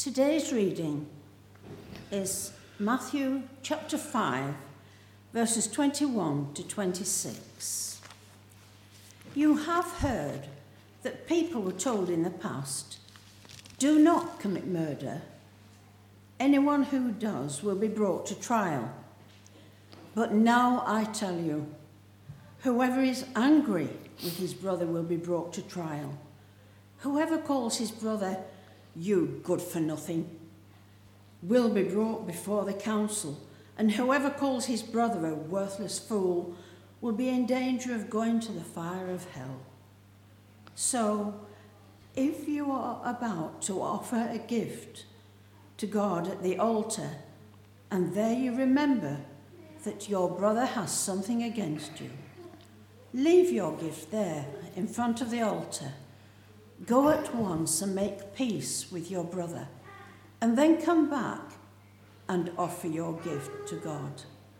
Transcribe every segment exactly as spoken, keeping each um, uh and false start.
Today's reading is Matthew chapter five, verses twenty-one to twenty-six. You have heard that people were told in the past, "Do not commit murder. Anyone who does will be brought to trial." But now I tell you, whoever is angry with his brother will be brought to trial. Whoever calls his brother, "You good-for-nothing," will be brought before the council, and whoever calls his brother a worthless fool will be in danger of going to the fire of hell. So, if you are about to offer a gift to God at the altar, and there you remember that your brother has something against you, leave your gift there in front of the altar. Go at once and make peace with your brother, and then come back and offer your gift to God.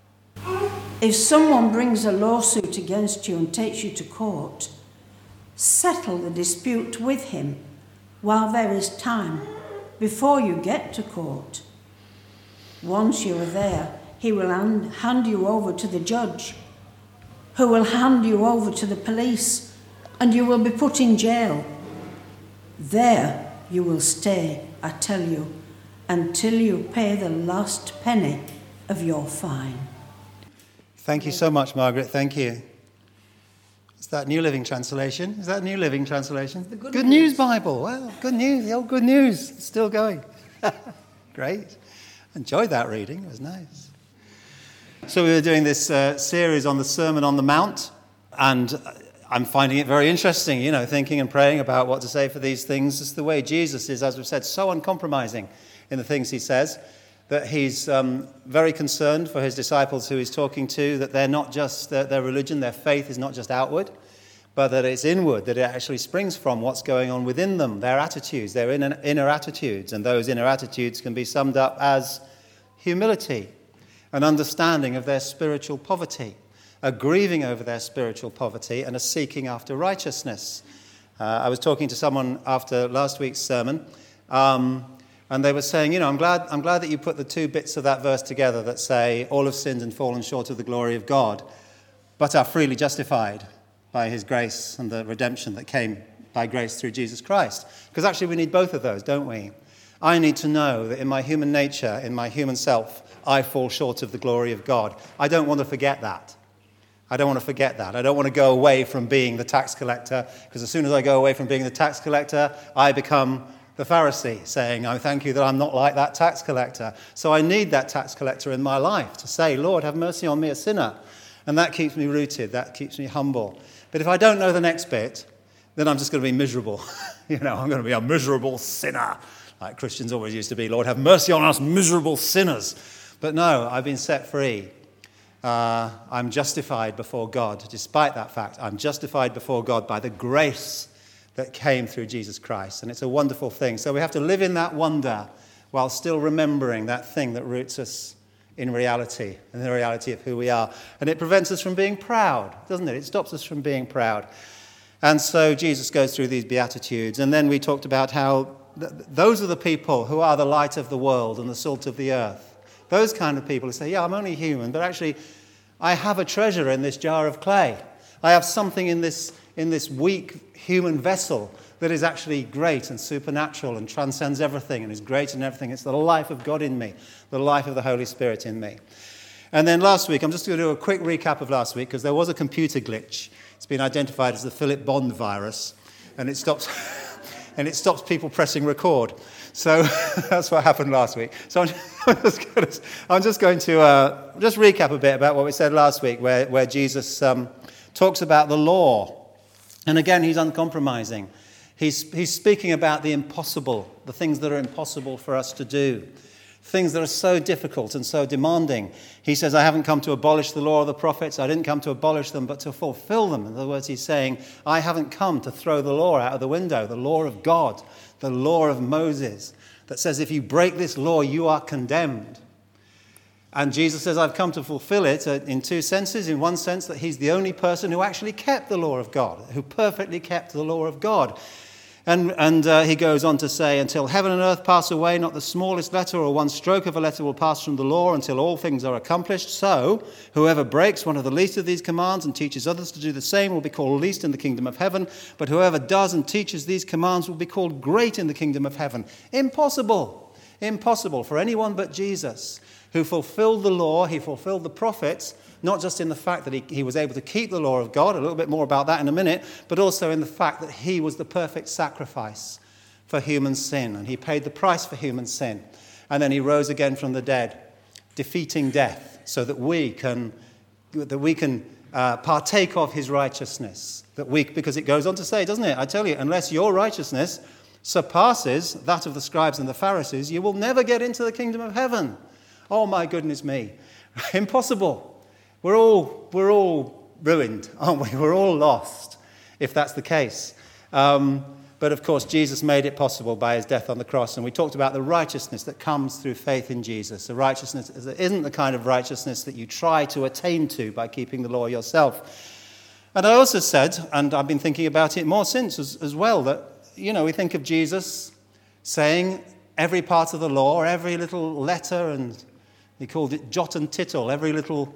If someone brings a lawsuit against you and takes you to court, settle the dispute with him while there is time, before you get to court. Once you are there, he will hand you over to the judge, who will hand you over to the police, and you will be put in jail. There you will stay, I tell you, until you pay the last penny of your fine. Thank you so much, Margaret. Thank you. Is that New Living Translation? Is that New Living Translation? The Good, good news. news Bible. Wow, good news. The old Good News. It's still going. Great. Enjoyed that reading. It was nice. So we were doing this uh, series on the Sermon on the Mount, and I'm finding it very interesting, you know, thinking and praying about what to say for these things. It's the way Jesus is, as we've said, so uncompromising in the things he says, that he's um, very concerned for his disciples who he's talking to, that they're not just, their, their religion, their faith is not just outward, but that it's inward, that it actually springs from what's going on within them, their attitudes, their inner, inner attitudes. And those inner attitudes can be summed up as humility, an understanding of their spiritual poverty, a grieving over their spiritual poverty, and a seeking after righteousness. Uh, I was talking to someone after last week's sermon, um, and they were saying, you know, I'm glad, I'm glad that you put the two bits of that verse together that say, all have sinned and fallen short of the glory of God, but are freely justified by his grace and the redemption that came by grace through Jesus Christ. Because actually we need both of those, don't we? I need to know that in my human nature, in my human self, I fall short of the glory of God. I don't want to forget that. I don't want to forget that. I don't want to go away from being the tax collector, because as soon as I go away from being the tax collector, I become the Pharisee, saying, I thank you that I'm not like that tax collector. So I need that tax collector in my life to say, Lord, have mercy on me, a sinner. And that keeps me rooted. That keeps me humble. But if I don't know the next bit, then I'm just going to be miserable. you know, I'm going to be a miserable sinner, like Christians always used to be. Lord, have mercy on us, miserable sinners. But no, I've been set free. Uh, I'm justified before God. Despite that fact, I'm justified before God by the grace that came through Jesus Christ. And it's a wonderful thing. So we have to live in that wonder while still remembering that thing that roots us in reality, in the reality of who we are. And it prevents us from being proud, doesn't it? It stops us from being proud. And so Jesus goes through these Beatitudes. And then we talked about how th- those are the people who are the light of the world and the salt of the earth. Those kind of people who say, yeah, I'm only human, but actually I have a treasure in this jar of clay. I have something in this in this weak human vessel that is actually great and supernatural and transcends everything and is great in everything. It's the life of God in me, the life of the Holy Spirit in me. And then last week, I'm just going to do a quick recap of last week because there was a computer glitch. It's been identified as the Philip Bond virus, and it stops and it stops people pressing record. So that's what happened last week. So I'm just going to, I'm just going to uh, just recap a bit about what we said last week, where, where Jesus um, talks about the law. And again, he's uncompromising. He's, he's speaking about the impossible, the things that are impossible for us to do, things that are so difficult and so demanding. He says, I haven't come to abolish the law of the prophets. I didn't come to abolish them, but to fulfill them. In other words, he's saying, I haven't come to throw the law out of the window, the law of God, the law of Moses, that says if you break this law, you are condemned. And Jesus says, I've come to fulfill it in two senses. In one sense, that he's the only person who actually kept the law of God, who perfectly kept the law of God. And, and uh, he goes on to say, until heaven and earth pass away, not the smallest letter or one stroke of a letter will pass from the law until all things are accomplished. So whoever breaks one of the least of these commands and teaches others to do the same will be called least in the kingdom of heaven. But whoever does and teaches these commands will be called great in the kingdom of heaven. Impossible. Impossible for anyone but Jesus, who fulfilled the law. He fulfilled the prophets, not just in the fact that he, he was able to keep the law of God, a little bit more about that in a minute, but also in the fact that he was the perfect sacrifice for human sin, and he paid the price for human sin. And then he rose again from the dead, defeating death, so that we can, that we can uh, partake of his righteousness. That we, because it goes on to say, doesn't it? I tell you, unless your righteousness surpasses that of the scribes and the Pharisees, you will never get into the kingdom of heaven. Oh my goodness me. Impossible. We're all, we're all ruined, aren't we? We're all lost, if that's the case. Um, but of course, Jesus made it possible by his death on the cross. And we talked about the righteousness that comes through faith in Jesus. The righteousness that isn't the kind of righteousness that you try to attain to by keeping the law yourself. And I also said, and I've been thinking about it more since as, as well, that, you know, we think of Jesus saying every part of the law, every little letter, and he called it jot and tittle, every little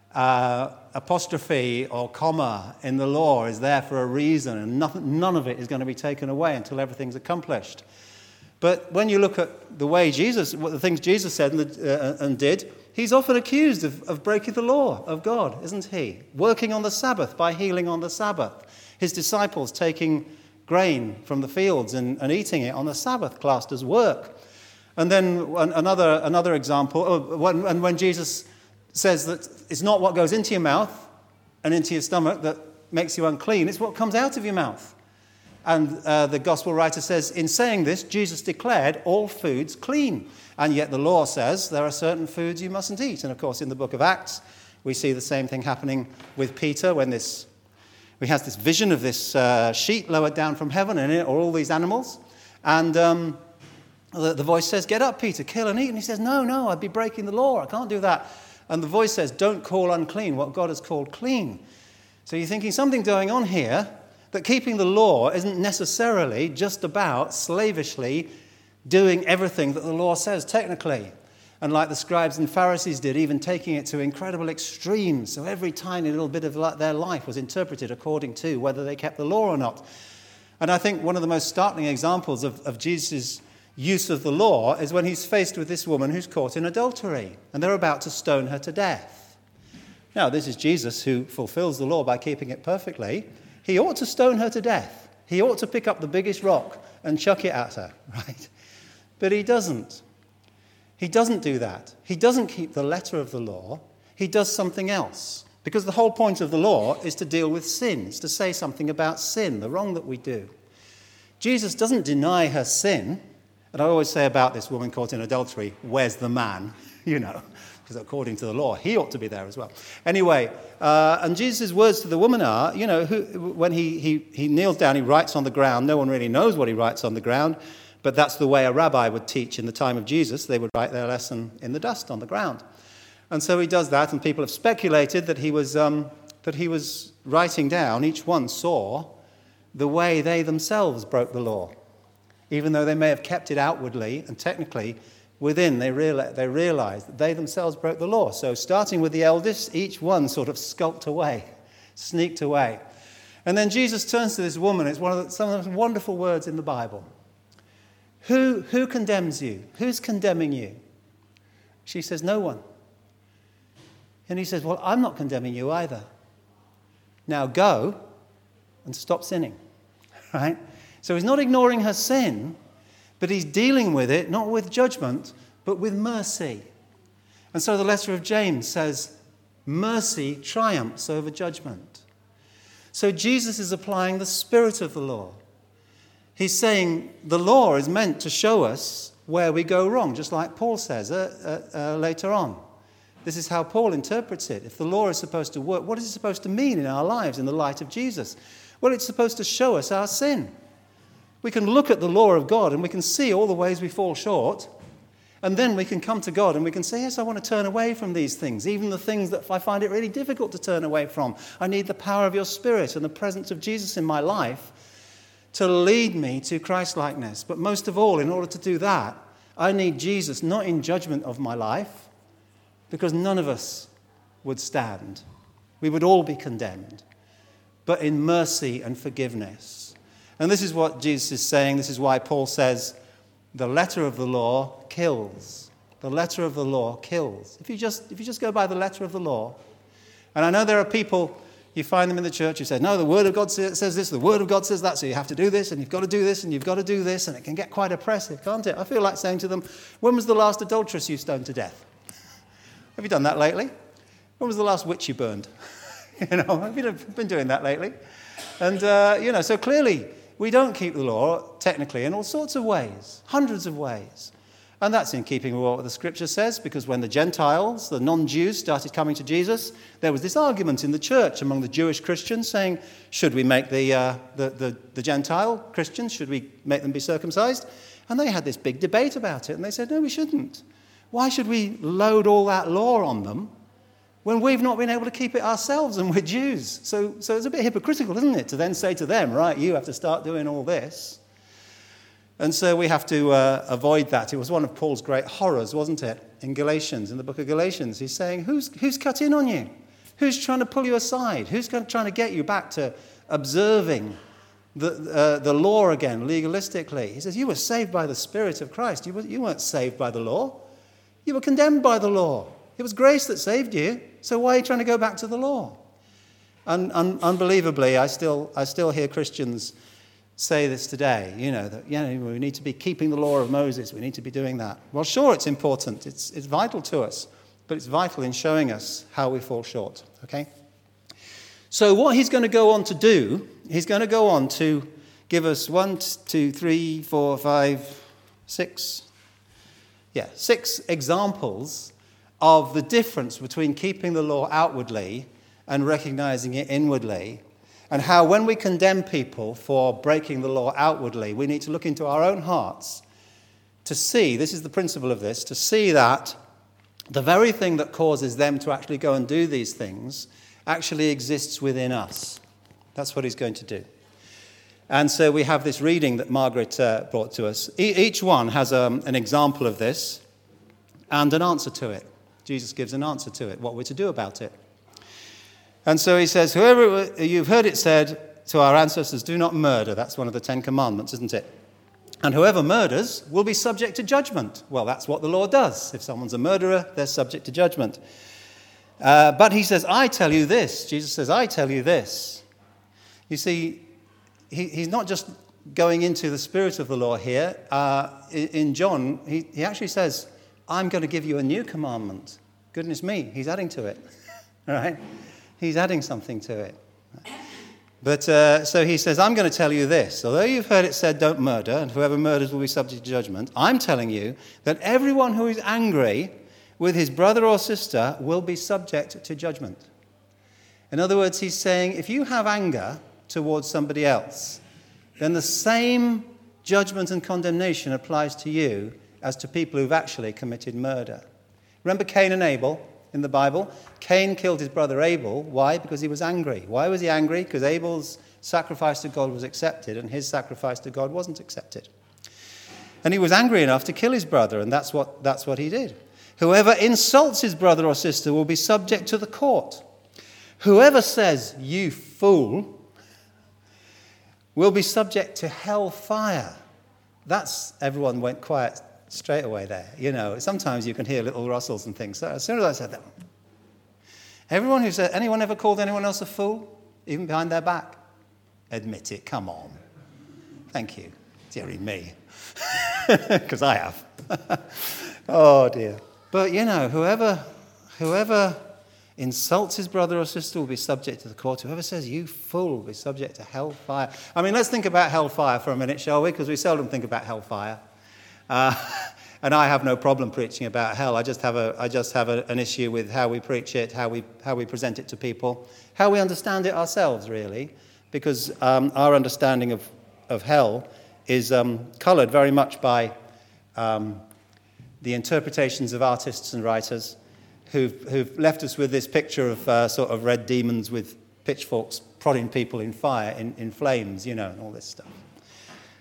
Uh, apostrophe or comma in the law is there for a reason, and nothing, none of it is going to be taken away until everything's accomplished. But when you look at the way Jesus, what the things Jesus said and, uh, and did, he's often accused of, of breaking the law of God, isn't he? Working on the Sabbath by healing on the Sabbath. His disciples taking grain from the fields and, and eating it on the Sabbath, classed as work. And then another another example, when, and when Jesus says that it's not what goes into your mouth and into your stomach that makes you unclean, it's what comes out of your mouth. And uh, the gospel writer says, in saying this, Jesus declared all foods clean. And yet the law says there are certain foods you mustn't eat. And of course, in the book of Acts, we see the same thing happening with Peter when this, he has this vision of this uh, sheet lowered down from heaven, and in it are all these animals. And um, the, the voice says, get up, Peter, kill and eat. And he says, no, no, I'd be breaking the law. I can't do that. And the voice says, don't call unclean what God has called clean. So you're thinking something going on here, that keeping the law isn't necessarily just about slavishly doing everything that the law says technically. And like the scribes and Pharisees did, even taking it to incredible extremes. So every tiny little bit of their life was interpreted according to whether they kept the law or not. And I think one of the most startling examples of, of Jesus' use of the law is when he's faced with this woman who's caught in adultery, and they're about to stone her to death. Now, this is Jesus who fulfills the law by keeping it perfectly. He ought to stone her to death. He ought to pick up the biggest rock and chuck it at her, right? But he doesn't. He doesn't do that. He doesn't keep the letter of the law. He does something else. Because the whole point of the law is to deal with sin. It's to say something about sin, the wrong that we do. Jesus doesn't deny her sin. And I always say about this woman caught in adultery, where's the man? You know, because according to the law, he ought to be there as well. Anyway, uh, and Jesus' words to the woman are, you know, who, when he, he, he kneels down, he writes on the ground. No one really knows what he writes on the ground, but that's the way a rabbi would teach in the time of Jesus. They would write their lesson in the dust on the ground. And so he does that, and people have speculated that he was, um, that he was writing down, each one saw the way they themselves broke the law. Even though they may have kept it outwardly and technically, within they, real, they realized that they themselves broke the law. So starting with the eldest, each one sort of skulked away, sneaked away. And then Jesus turns to this woman. It's one of the, some of the most wonderful words in the Bible. Who, who condemns you? Who's condemning you? She says, no one. And he says, well, I'm not condemning you either. Now go and stop sinning, right? So he's not ignoring her sin, but he's dealing with it, not with judgment, but with mercy. And so the letter of James says, mercy triumphs over judgment. So Jesus is applying the spirit of the law. He's saying the law is meant to show us where we go wrong, just like Paul says uh, uh, uh, later on. This is how Paul interprets it. If the law is supposed to work, what is it supposed to mean in our lives in the light of Jesus? Well, it's supposed to show us our sin. We can look at the law of God and we can see all the ways we fall short. And then we can come to God and we can say, yes, I want to turn away from these things, even the things that I find it really difficult to turn away from. I need the power of your Spirit and the presence of Jesus in my life to lead me to Christ-likeness. But most of all, in order to do that, I need Jesus not in judgment of my life, because none of us would stand. We would all be condemned, but in mercy and forgiveness. And this is what Jesus is saying. This is why Paul says, the letter of the law kills. The letter of the law kills. If you just, if you just go by the letter of the law, and I know there are people, you find them in the church who say, no, the Word of God says this, the Word of God says that, so you have to do this, and you've got to do this, and you've got to do this, and it can get quite oppressive, can't it? I feel like saying to them, when was the last adulteress you stoned to death? Have you done that lately? When was the last witch you burned? you know, have you been doing that lately? And, uh, you know, so clearly we don't keep the law, technically, in all sorts of ways, hundreds of ways. And that's in keeping with what the Scripture says, because when the Gentiles, the non-Jews, started coming to Jesus, there was this argument in the church among the Jewish Christians saying, should we make the, uh, the, the, the Gentile Christians, should we make them be circumcised? And they had this big debate about it, and they said, no, we shouldn't. Why should we load all that law on them when we've not been able to keep it ourselves and we're Jews? So, so it's a bit hypocritical, isn't it, to then say to them, right, you have to start doing all this. And so we have to uh, avoid that. It was one of Paul's great horrors, wasn't it? In Galatians, in the book of Galatians, he's saying, who's, who's cut in on you? Who's trying to pull you aside? Who's trying to get you back to observing the, uh, the law again, legalistically? He says, you were saved by the Spirit of Christ. You, were, you weren't saved by the law. You were condemned by the law. It was grace that saved you. So why are you trying to go back to the law? And un- unbelievably, I still, I still hear Christians say this today, you know, that you know, we need to be keeping the law of Moses. We need to be doing that. Well, sure, it's important. It's, it's vital to us. But it's vital in showing us how we fall short, okay? So what he's going to go on to do, he's going to go on to give us one, two, three, four, five, six, yeah, six examples of the difference between keeping the law outwardly and recognizing it inwardly, and how when we condemn people for breaking the law outwardly, we need to look into our own hearts to see, this is the principle of this, to see that the very thing that causes them to actually go and do these things actually exists within us. That's what he's going to do. And so we have this reading that Margaret uh, brought to us. E- each one has um, an example of this and an answer to it. Jesus gives an answer to it, what we're to do about it. And so he says, whoever, you've heard it said to our ancestors, do not murder. That's one of the Ten Commandments, isn't it? And whoever murders will be subject to judgment. Well, that's what the law does. If someone's a murderer, they're subject to judgment. Uh, but he says, I tell you this. Jesus says, I tell you this. You see, he, he's not just going into the spirit of the law here. Uh, in, in John, he, he actually says, I'm going to give you a new commandment. Goodness me, he's adding to it. All right? He's adding something to it. But uh, so he says, I'm going to tell you this. Although you've heard it said, don't murder, and whoever murders will be subject to judgment, I'm telling you that everyone who is angry with his brother or sister will be subject to judgment. In other words, he's saying, if you have anger towards somebody else, then the same judgment and condemnation applies to you as to people who've actually committed murder. Remember Cain and Abel? In the Bible, Cain killed his brother Abel. Why? Because he was angry. Why was he angry? Because Abel's sacrifice to God was accepted and his sacrifice to God wasn't accepted. And he was angry enough to kill his brother, and that's what, that's what he did. Whoever insults his brother or sister will be subject to the court. Whoever says, you fool, will be subject to hell fire. That's, everyone went quiet straight away there. You know, sometimes you can hear little rustles and things. So as soon as I said that, everyone who said, anyone ever called anyone else a fool, even behind their back? Admit it, come on. Thank you. Dearie me. Because I have. Oh, dear. But, you know, whoever, whoever insults his brother or sister will be subject to the court. Whoever says, you fool, will be subject to hellfire. I mean, let's think about hellfire for a minute, shall we? Because we seldom think about hellfire. Uh, and I have no problem preaching about hell. I just have a, I just have a, an issue with how we preach it, how we, how we present it to people, how we understand it ourselves, really, because um, our understanding of, of hell is um, coloured very much by um, the interpretations of artists and writers who've, who've left us with this picture of uh, sort of red demons with pitchforks prodding people in fire, in, in flames, you know, and all this stuff.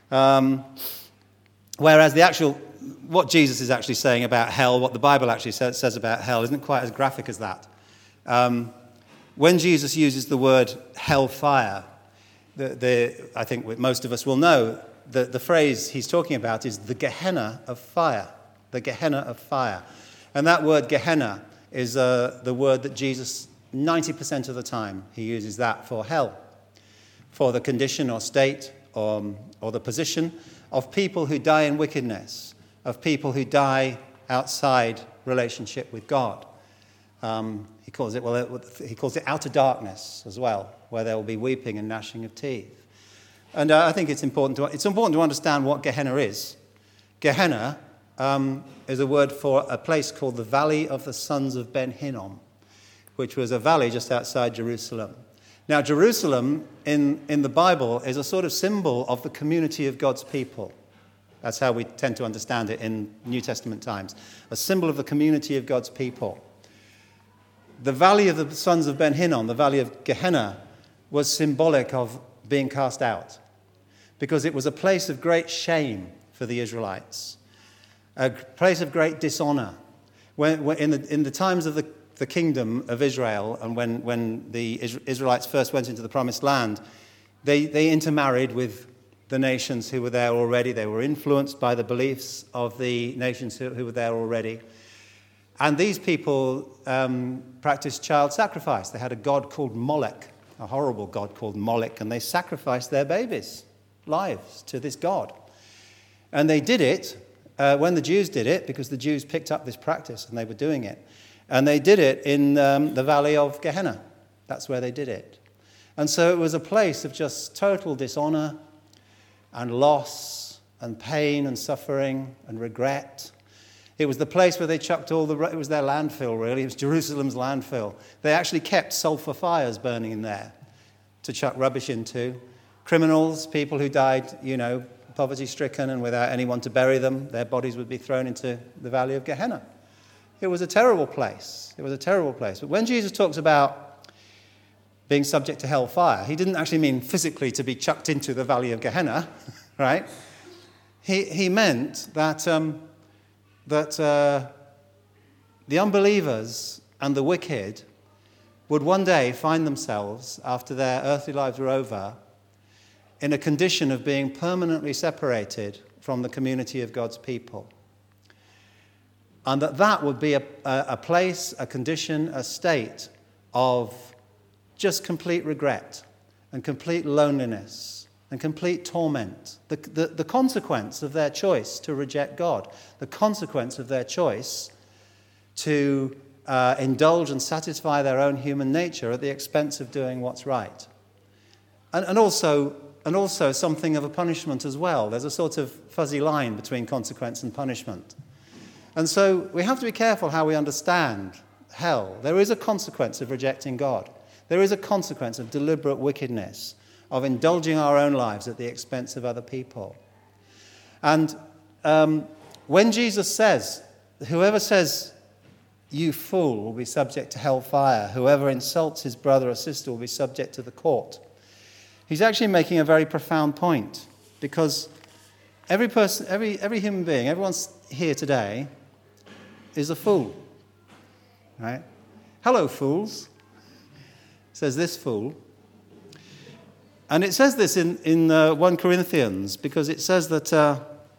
Um, whereas the actual, what Jesus is actually saying about hell, what the Bible actually says, says about hell, isn't quite as graphic as that. Um, when Jesus uses the word hellfire, the, the, I think most of us will know that the phrase he's talking about is the Gehenna of fire. The Gehenna of fire. And that word Gehenna is uh, the word that Jesus, ninety percent of the time, he uses that for hell, for the condition or state or, or the position of people who die in wickedness, of people who die outside relationship with God. Um, he calls it, well, he calls it outer darkness as well, where there will be weeping and gnashing of teeth. And uh, I think it's important to it's important to understand what Gehenna is. Gehenna um, is a word for a place called the Valley of the Sons of Ben Hinnom, which was a valley just outside Jerusalem. Now, Jerusalem in, in the Bible is a sort of symbol of the community of God's people. That's how we tend to understand it in New Testament times. A symbol of the community of God's people. The Valley of the Sons of Ben Hinnom, the Valley of Gehenna, was symbolic of being cast out, because it was a place of great shame for the Israelites, a place of great dishonor. When, when in, the, in the times of the, the kingdom of Israel, and when, when the Israelites first went into the promised land, they, they intermarried with the nations who were there already. They were influenced by the beliefs of the nations who, who were there already. And these people um, practiced child sacrifice. They had a god called Molech, a horrible god called Molech, and they sacrificed their babies' lives to this god. And they did it uh, when the Jews did it, because the Jews picked up this practice and they were doing it. And they did it in um, the Valley of Gehenna. That's where they did it. And so it was a place of just total dishonor and loss and pain and suffering and regret. It was the place where they chucked all the, it was their landfill, really. It was Jerusalem's landfill. They actually kept sulfur fires burning in there to chuck rubbish into. Criminals, people who died, you know, poverty-stricken and without anyone to bury them, their bodies would be thrown into the Valley of Gehenna. It was a terrible place. It was a terrible place. But when Jesus talks about being subject to hellfire, he didn't actually mean physically to be chucked into the Valley of Gehenna, right? He, he meant that... Um, that uh, the unbelievers and the wicked would one day find themselves, after their earthly lives were over, in a condition of being permanently separated from the community of God's people. And that that would be a, a, a place, a condition, a state of just complete regret and complete loneliness and complete torment, the, the, the consequence of their choice to reject God, the consequence of their choice to uh, indulge and satisfy their own human nature at the expense of doing what's right. And, and, also, and also something of a punishment as well. There's a sort of fuzzy line between consequence and punishment. And so we have to be careful how we understand hell. There is a consequence of rejecting God. There is a consequence of deliberate wickedness, of indulging our own lives at the expense of other people. And um, when Jesus says, whoever says, you fool, will be subject to hellfire, whoever insults his brother or sister will be subject to the court, he's actually making a very profound point, because every person, every, every human being, everyone here today is a fool, right? Hello, fools, says this fool. And it says this in, in uh, First Corinthians, because it says that uh,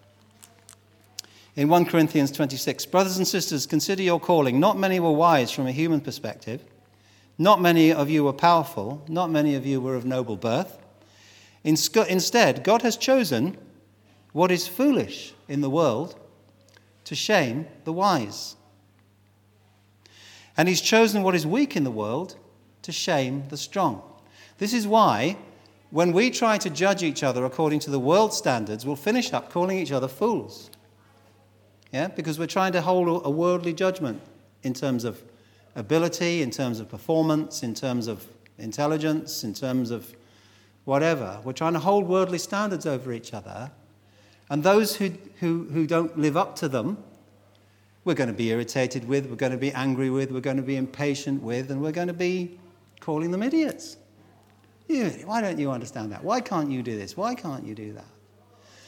in First Corinthians twenty-six, brothers and sisters, consider your calling. Not many were wise from a human perspective. Not many of you were powerful. Not many of you were of noble birth. In, instead, God has chosen what is foolish in the world to shame the wise. And he's chosen what is weak in the world to shame the strong. This is why, when we try to judge each other according to the world standards, we'll finish up calling each other fools. Yeah, because we're trying to hold a worldly judgment in terms of ability, in terms of performance, in terms of intelligence, in terms of whatever. We're trying to hold worldly standards over each other. And those who, who, who don't live up to them, we're going to be irritated with, we're going to be angry with, we're going to be impatient with, and we're going to be calling them idiots. Why don't you understand that? Why can't you do this? Why can't you do that?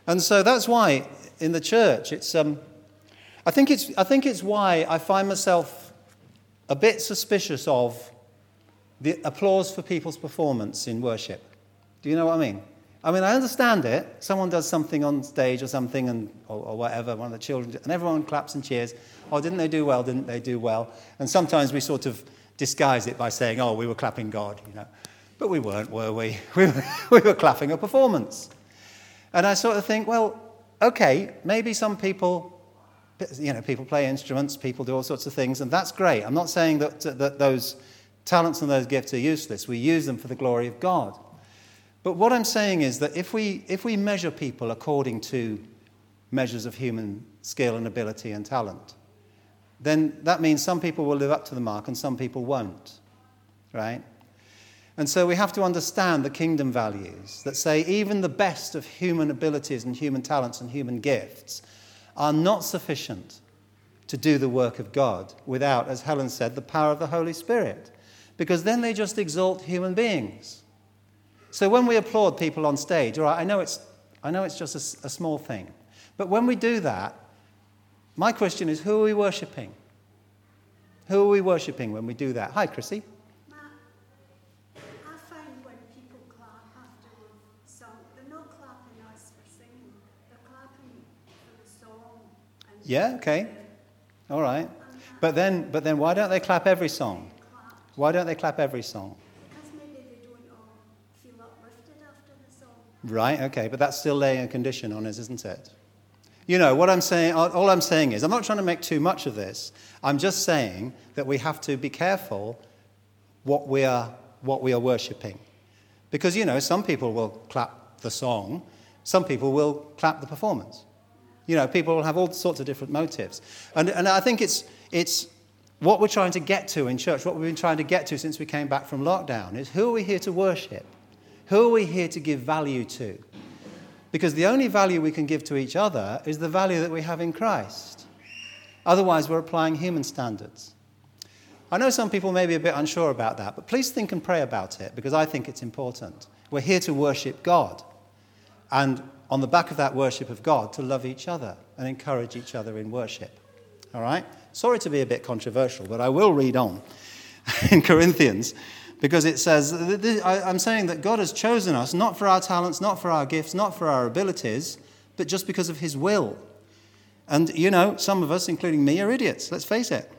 And so that's why in the church, it's, um, I think it's, I think it's why I find myself a bit suspicious of the applause for people's performance in worship. Do you know what I mean? I mean, I understand it. Someone does something on stage or something, and or, or whatever, one of the children, and everyone claps and cheers. Oh, didn't they do well? Didn't they do well? And sometimes we sort of disguise it by saying, oh, we were clapping God, you know. But we weren't, were we? We were, we were clapping a performance. And I sort of think, well, okay, maybe some people, you know, people play instruments, people do all sorts of things, and that's great. I'm not saying that, that those talents and those gifts are useless. We use them for the glory of God. But what I'm saying is that if we if we measure people according to measures of human skill and ability and talent, then that means some people will live up to the mark and some people won't, right? And so we have to understand the kingdom values that say even the best of human abilities and human talents and human gifts are not sufficient to do the work of God without, as Helen said, the power of the Holy Spirit, because then they just exalt human beings. So when we applaud people on stage, all right, I know it's, I know it's just a, a small thing, but when we do that, my question is, who are we worshipping? Who are we worshipping when we do that? Hi, Chrissy. Matt, I find when people clap after a song, they're not clapping us for singing, they're clapping for the song. And Yeah, okay. All right. But then, but then why don't they clap every song? Why don't they clap every song? Because maybe they don't all feel uplifted after the song. Right, okay, but that's still laying a condition on us, isn't it? You know, what I'm saying, all I'm saying is, I'm not trying to make too much of this. I'm just saying that we have to be careful what we are, what we are worshipping. Because, you know, some people will clap the song, some people will clap the performance. You know, people will have all sorts of different motives. And, and I think it's, it's what we're trying to get to in church, what we've been trying to get to since we came back from lockdown, is who are we here to worship? Who are we here to give value to? Because the only value we can give to each other is the value that we have in Christ. Otherwise, we're applying human standards. I know some people may be a bit unsure about that, but please think and pray about it, because I think it's important. We're here to worship God. And on the back of that worship of God, to love each other and encourage each other in worship. All right? Sorry to be a bit controversial, but I will read on in Corinthians, because it says, I'm saying that God has chosen us not for our talents, not for our gifts, not for our abilities, but just because of his will. And, you know, some of us, including me, are idiots. Let's face it.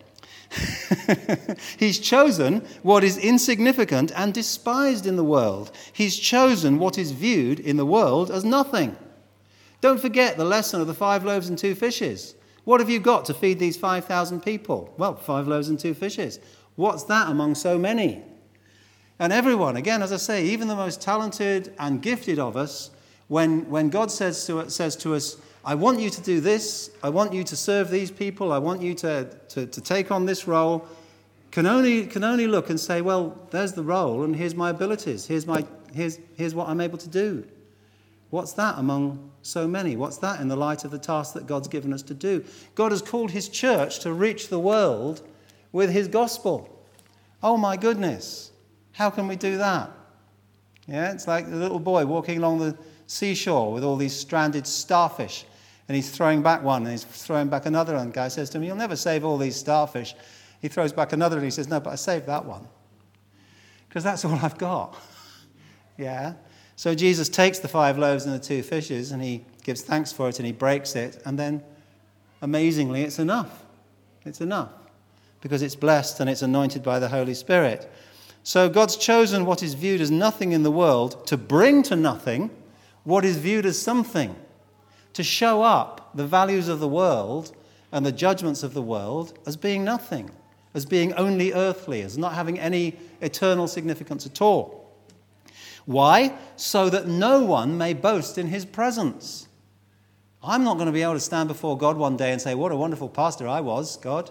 He's chosen what is insignificant and despised in the world. He's chosen what is viewed in the world as nothing. Don't forget the lesson of the five loaves and two fishes. What have you got to feed these five thousand people? Well, five loaves and two fishes. What's that among so many? And everyone, again, as I say, even the most talented and gifted of us, when, when God says to, says to us, I want you to do this, I want you to serve these people, I want you to, to, to take on this role, can only, can only look and say, well, there's the role and here's my abilities, here's, my, here's, here's what I'm able to do. What's that among so many? What's that in the light of the task that God's given us to do? God has called his church to reach the world with his gospel. Oh my goodness. How can we do that? Yeah, it's like the little boy walking along the seashore with all these stranded starfish, and he's throwing back one, and he's throwing back another, and the guy says to him, you'll never save all these starfish. He throws back another, and he says, no, but I saved that one, because that's all I've got. Yeah? So Jesus takes the five loaves and the two fishes, and he gives thanks for it, and he breaks it, and then, amazingly, it's enough. It's enough, because it's blessed, and it's anointed by the Holy Spirit. So God's chosen what is viewed as nothing in the world to bring to nothing what is viewed as something, to show up the values of the world and the judgments of the world as being nothing, as being only earthly, as not having any eternal significance at all. Why? So that no one may boast in his presence. I'm not going to be able to stand before God one day and say, what a wonderful pastor I was, God.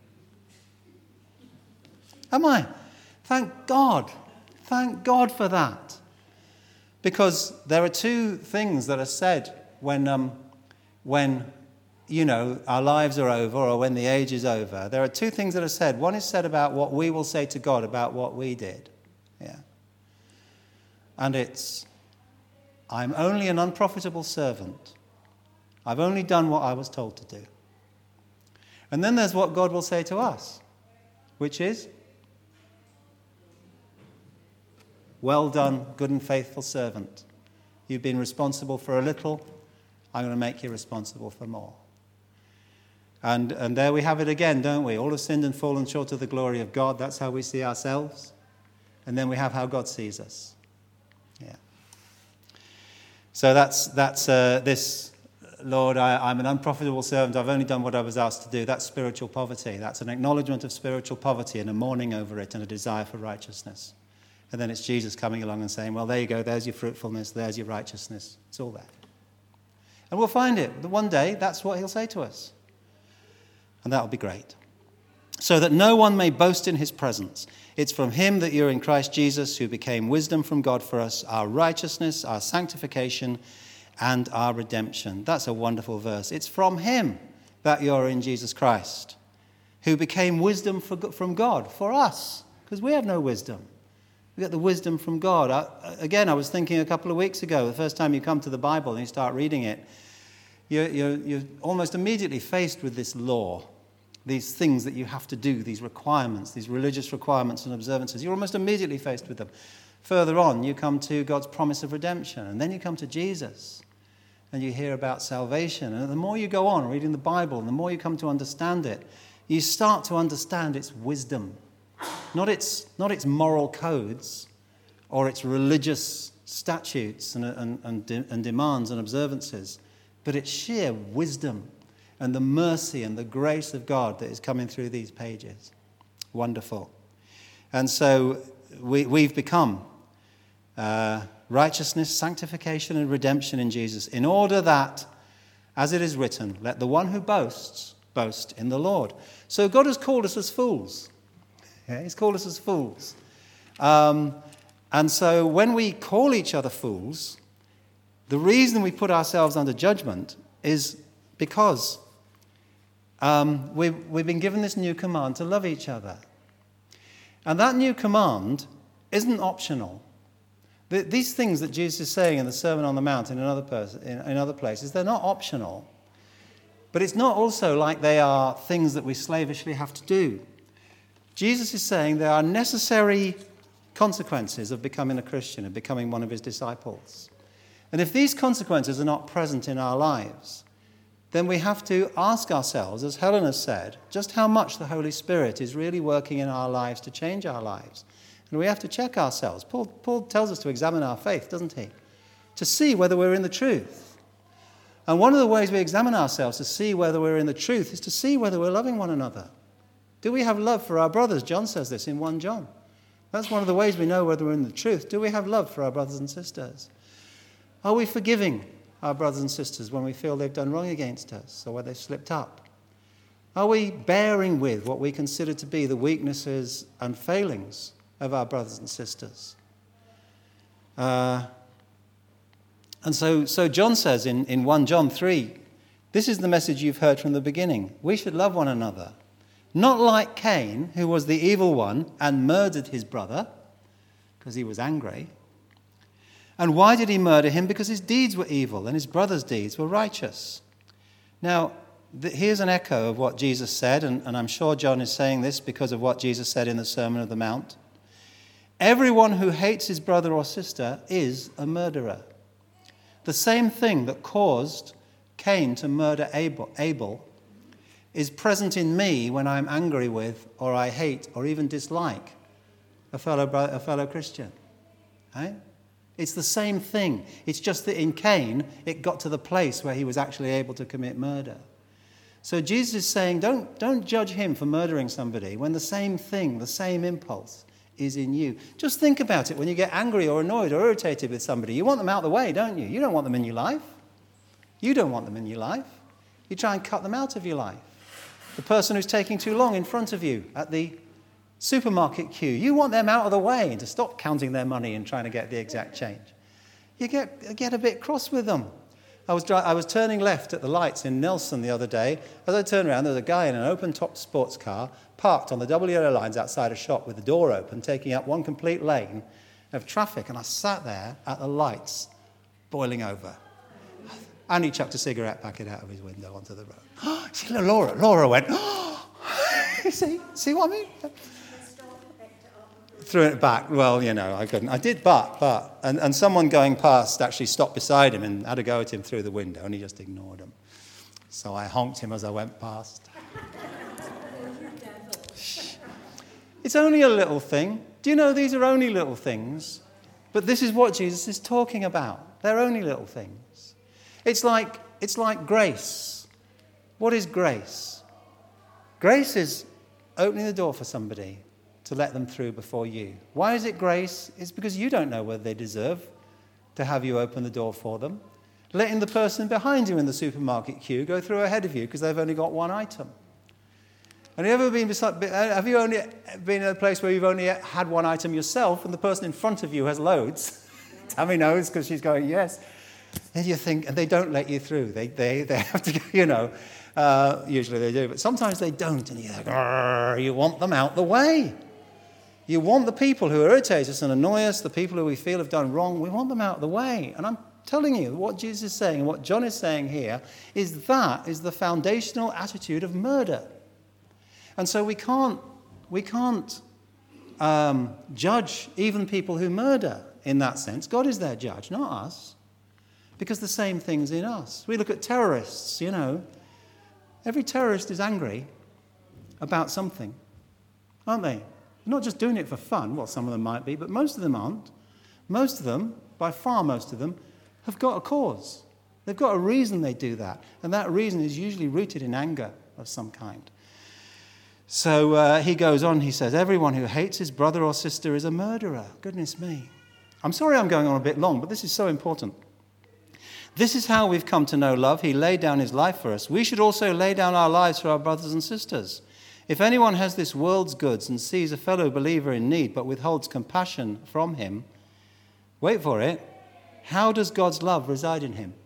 Am I? Thank God. Thank God for that. Because there are two things that are said when, um, when, you know, our lives are over or when the age is over. There are two things that are said. One is said about what we will say to God about what we did. Yeah. And it's, I'm only an unprofitable servant I've only done what I was told to do. And then there's what God will say to us, which is, well done, good and faithful servant. You've been responsible for a little. I'm going to make you responsible for more. And, and there we have it again, don't we? All have sinned and fallen short of the glory of God. That's how we see ourselves. And then we have how God sees us. Yeah. So that's, that's uh, this, Lord, I, I'm an unprofitable servant. I've only done what I was asked to do. That's spiritual poverty. That's an acknowledgement of spiritual poverty and a mourning over it and a desire for righteousness. And then it's Jesus coming along and saying, well, there you go. There's your fruitfulness. There's your righteousness. It's all there. And we'll find it. One day, that's what he'll say to us. And that'll be great. So that no one may boast in his presence. It's from him that you're in Christ Jesus, who became wisdom from God for us, our righteousness, our sanctification, and our redemption. That's a wonderful verse. It's from him that you're in Jesus Christ, who became wisdom for, from God for us, because we have no wisdom. We get the wisdom from God. I, again, I was thinking a couple of weeks ago, the first time you come to the Bible and you start reading it, you're, you're, you're almost immediately faced with this law, these things that you have to do, these requirements, these religious requirements and observances. You're almost immediately faced with them. Further on, you come to God's promise of redemption, and then you come to Jesus, and you hear about salvation. And the more you go on reading the Bible, and the more you come to understand it, you start to understand its wisdom. Not its, not its moral codes or its religious statutes and, and, and, de, and demands and observances, but its sheer wisdom and the mercy and the grace of God that is coming through these pages. Wonderful. And so we, we've become uh, righteousness, sanctification, and redemption in Jesus, in order that, as it is written, let the one who boasts boast in the Lord. So God has called us as fools. Yeah, he's called us as fools. Um, and so when we call each other fools, the reason we put ourselves under judgment is because um, we've, we've been given this new command to love each other. And that new command isn't optional. The, these things that Jesus is saying in the Sermon on the Mount and in other, pers- in, in other places, they're not optional. But it's not also like they are things that we slavishly have to do. Jesus is saying there are necessary consequences of becoming a Christian and becoming one of his disciples. And if these consequences are not present in our lives, then we have to ask ourselves, as Helen has said, just how much the Holy Spirit is really working in our lives to change our lives. And we have to check ourselves. Paul, Paul tells us to examine our faith, doesn't he? To see whether we're in the truth. And one of the ways we examine ourselves to see whether we're in the truth is to see whether we're loving one another. Do we have love for our brothers? John says this in First John. That's one of the ways we know whether we're in the truth. Do we have love for our brothers and sisters? Are we forgiving our brothers and sisters when we feel they've done wrong against us or where they've slipped up? Are we bearing with what we consider to be the weaknesses and failings of our brothers and sisters? Uh, and so, so John says in, in First John three, this is the message you've heard from the beginning. We should love one another. Not like Cain, who was the evil one and murdered his brother because he was angry. And why did he murder him? Because his deeds were evil and his brother's deeds were righteous. Now, th- here's an echo of what Jesus said, and, and I'm sure John is saying this because of what Jesus said in the Sermon on the Mount. Everyone who hates his brother or sister is a murderer. The same thing that caused Cain to murder Abel, Abel is present in me when I'm angry with, or I hate, or even dislike a fellow brother, a fellow Christian. Right? It's the same thing. It's just that in Cain, it got to the place where he was actually able to commit murder. So Jesus is saying, don't, don't judge him for murdering somebody when the same thing, the same impulse is in you. Just think about it when you get angry or annoyed or irritated with somebody. You want them out of the way, don't you? You don't want them in your life. You don't want them in your life. You try and cut them out of your life. The person who's taking too long in front of you at the supermarket queue, you want them out of the way and to stop counting their money and trying to get the exact change. You get, get a bit cross with them. I was, I was turning left at the lights in Nelson the other day. As I turned around, there was a guy in an open-top sports car parked on the double yellow lines outside a shop with the door open, taking up one complete lane of traffic. And I sat there at the lights, boiling over. And he chucked a cigarette packet out of his window onto the road. See, Laura, Laura went, oh, see, see what I mean? Threw it back. Well, you know, I couldn't. I did, but, but. And, and someone going past actually stopped beside him and had a go at him through the window, and he just ignored him. So I honked him as I went past. It's only a little thing. Do you know these are only little things? But this is what Jesus is talking about. They're only little things. It's like, it's like grace. What is grace? Grace is opening the door for somebody to let them through before you. Why is it grace? It's because you don't know whether they deserve to have you open the door for them. Letting the person behind you in the supermarket queue go through ahead of you because they've only got one item. Have you ever been beside, have you only been in a place where you've only had one item yourself and the person in front of you has loads? Tammy knows because she's going, yes. And you think, and they don't let you through. They they they have to go, you know. Uh, usually they do, but sometimes they don't. And you're like, you want them out the way. You want the people who irritate us and annoy us, the people who we feel have done wrong, we want them out of the way. And I'm telling you, what Jesus is saying, and what John is saying here, is that is the foundational attitude of murder. And so we can't, we can't um, judge even people who murder in that sense. God is their judge, not us. Because the same thing's in us. We look at terrorists, you know. Every terrorist is angry about something, aren't they? They're not just doing it for fun. Well, some of them might be, but most of them aren't. Most of them, by far most of them, have got a cause. They've got a reason they do that. And that reason is usually rooted in anger of some kind. So uh, he goes on, he says, everyone who hates his brother or sister is a murderer. Goodness me. I'm sorry I'm going on a bit long, but this is so important. This is how we've come to know love. He laid down his life for us. We should also lay down our lives for our brothers and sisters. If anyone has this world's goods and sees a fellow believer in need but withholds compassion from him, wait for it, how does God's love reside in him?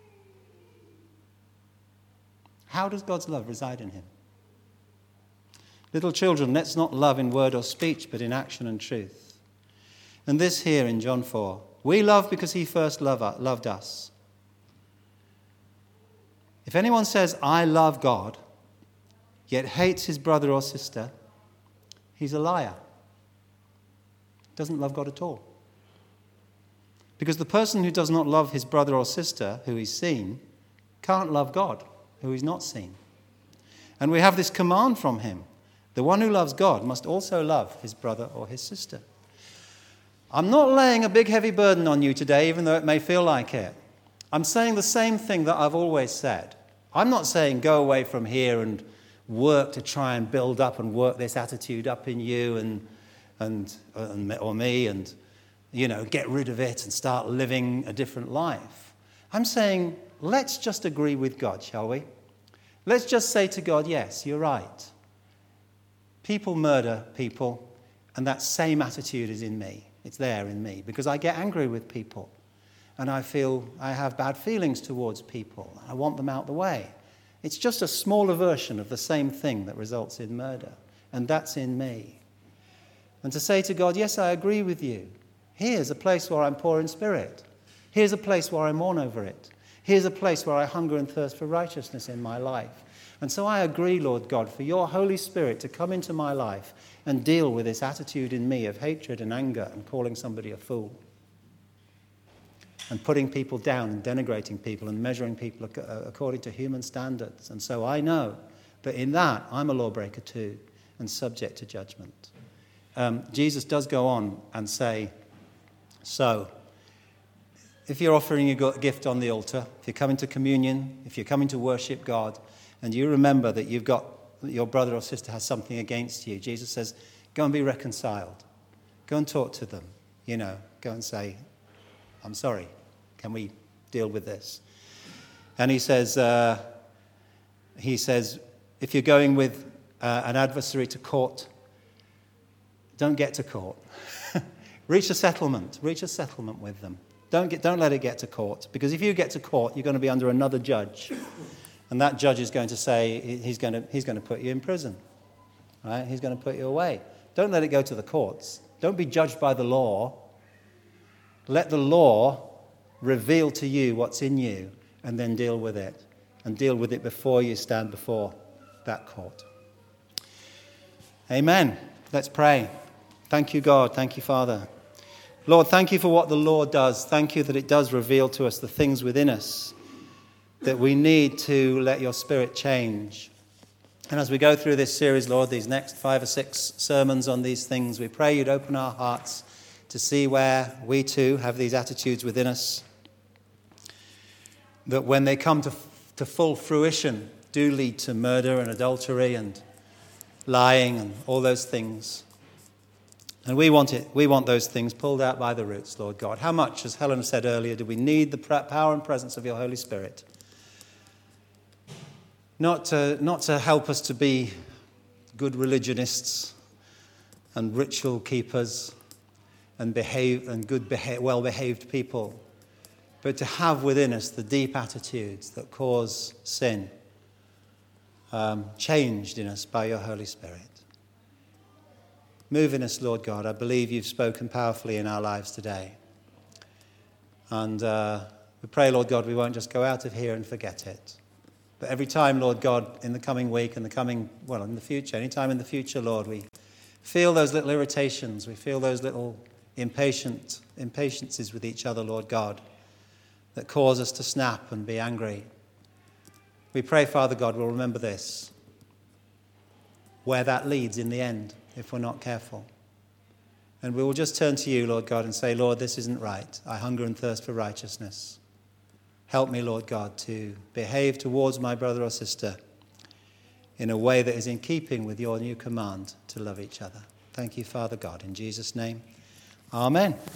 How does God's love reside in him? Little children, let's not love in word or speech, but in action and truth. And this here in John four, we love because he first loved us. If anyone says, I love God, yet hates his brother or sister, he's a liar. Doesn't love God at all. Because the person who does not love his brother or sister, who he's seen, can't love God, who he's not seen. And we have this command from him. The one who loves God must also love his brother or his sister. I'm not laying a big heavy burden on you today, even though it may feel like it. I'm saying the same thing that I've always said. I'm not saying go away from here and work to try and build up and work this attitude up in you and, and, and or me and, you know, get rid of it and start living a different life. I'm saying let's just agree with God, shall we? Let's just say to God, yes, you're right. People murder people, and that same attitude is in me. It's there in me because I get angry with people and I feel I have bad feelings towards people. I want them out the way. It's just a smaller version of the same thing that results in murder, and that's in me. And to say to God, yes, I agree with you. Here's a place where I'm poor in spirit. Here's a place where I mourn over it. Here's a place where I hunger and thirst for righteousness in my life. And so I agree, Lord God, for your Holy Spirit to come into my life and deal with this attitude in me of hatred and anger and calling somebody a fool and putting people down and denigrating people and measuring people according to human standards. And so I know that in that I'm a lawbreaker too and subject to judgment. Um, Jesus does go on and say, so if you're offering a gift on the altar, if you're coming to communion, if you're coming to worship God, and you remember that you've got your brother or sister has something against you, Jesus says, go and be reconciled. Go and talk to them. You know, go and say, I'm sorry. Can we deal with this? And he says, uh, he says, if you're going with uh, an adversary to court, don't get to court. Reach a settlement. Reach a settlement with them. Don't get, don't let it get to court, because if you get to court, you're going to be under another judge. And that judge is going to say he's going to, he's going to put you in prison. Right? He's going to put you away. Don't let it go to the courts. Don't be judged by the law. Let the law reveal to you what's in you. and then deal with it. And deal with it before you stand before that court. Amen. Let's pray. Thank you, God. Thank you, Father. Lord, thank you for what the Lord does. Thank you that it does reveal to us the things within us that we need to let your Spirit change. And as we go through this series, Lord, these next five or six sermons on these things, we pray you'd open our hearts to see where we too have these attitudes within us that when they come to, to full fruition do lead to murder and adultery and lying and all those things. And we want it. We want those things pulled out by the roots, Lord God. How much, as Helen said earlier, do we need the power and presence of your Holy Spirit? Not to, not to help us to be good religionists and ritual keepers and behave and good, beha- well-behaved people, but to have within us the deep attitudes that cause sin, um, changed in us by your Holy Spirit. Move in us, Lord God. I believe you've spoken powerfully in our lives today. And uh, we pray, Lord God, we won't just go out of here and forget it. But every time, Lord God, in the coming week and the coming, well, in the future, any time in the future, Lord, we feel those little irritations. We feel those little impatient impatiences with each other, Lord God, that cause us to snap and be angry. We pray, Father God, we'll remember this, where that leads in the end, if we're not careful. And we will just turn to you, Lord God, and say, Lord, this isn't right. I hunger and thirst for righteousness. Help me, Lord God, to behave towards my brother or sister in a way that is in keeping with your new command to love each other. Thank you, Father God. In Jesus' name, amen.